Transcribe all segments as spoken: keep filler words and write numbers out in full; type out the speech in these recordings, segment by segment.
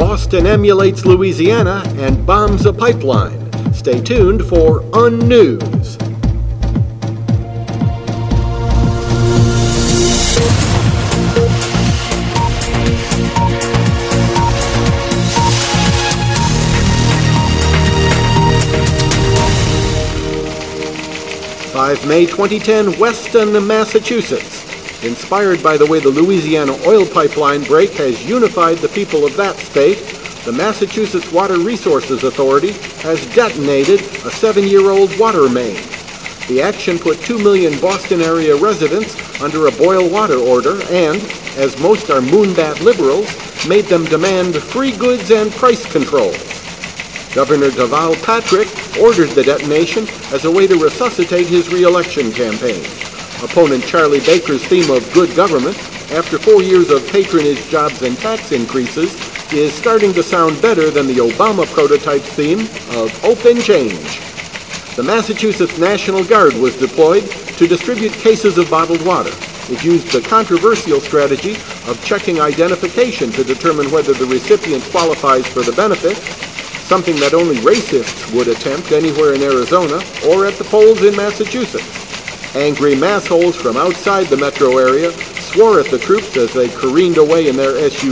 Boston emulates Louisiana and bombs a pipeline. Stay tuned for Unnews. five May twenty ten, Weston, Massachusetts. Inspired by the way the Louisiana oil pipeline break has unified the people of that state, the Massachusetts Water Resources Authority has detonated a seven-year-old water main. The action put two million Boston area residents under a boil water order and, as most are moonbat liberals, made them demand free goods and price controls. Governor Deval Patrick ordered the detonation as a way to resuscitate his re-election campaign. Opponent Charlie Baker's theme of good government, after four years of patronage, jobs, and tax increases, is starting to sound better than the Obama prototype's theme of open change. The Massachusetts National Guard was deployed to distribute cases of bottled water. It used the controversial strategy of checking identification to determine whether the recipient qualifies for the benefit, something that only racists would attempt anywhere in Arizona or at the polls in Massachusetts. Angry massholes from outside the metro area swore at the troops as they careened away in their S U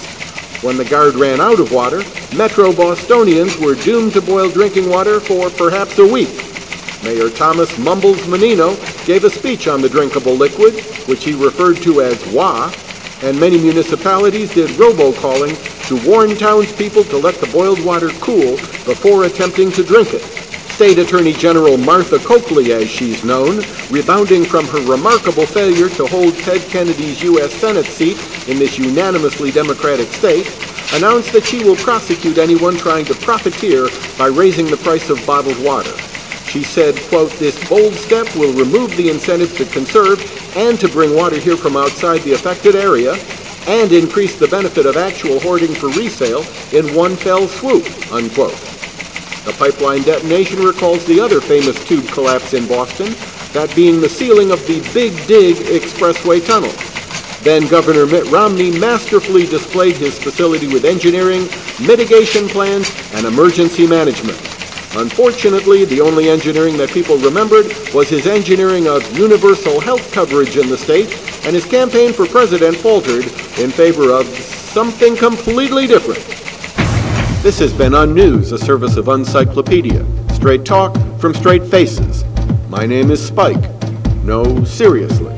Vs. When the Guard ran out of water, Metro Bostonians were doomed to boil drinking water for perhaps a week. Mayor Thomas Mumbles Menino gave a speech on the drinkable liquid, which he referred to as W A, and many municipalities did robocalling to warn townspeople to let the boiled water cool before attempting to drink it. State Attorney General Martha Coakley, as she's known, rebounding from her remarkable failure to hold Ted Kennedy's U S Senate seat in this unanimously Democratic state, announced that she will prosecute anyone trying to profiteer by raising the price of bottled water. She said, quote, "This bold step will remove the incentive to conserve and to bring water here from outside the affected area and increase the benefit of actual hoarding for resale in one fell swoop," unquote. The pipeline detonation recalls the other famous tube collapse in Boston, that being the sealing of the Big Dig Expressway tunnel. Then Governor Mitt Romney masterfully displayed his facility with engineering, mitigation plans, and emergency management. Unfortunately, the only engineering that people remembered was his engineering of universal health coverage in the state, and his campaign for president faltered in favor of something completely different. This has been Unnews, a service of Uncyclopedia. Straight talk from straight faces. My name is Spike. No, seriously.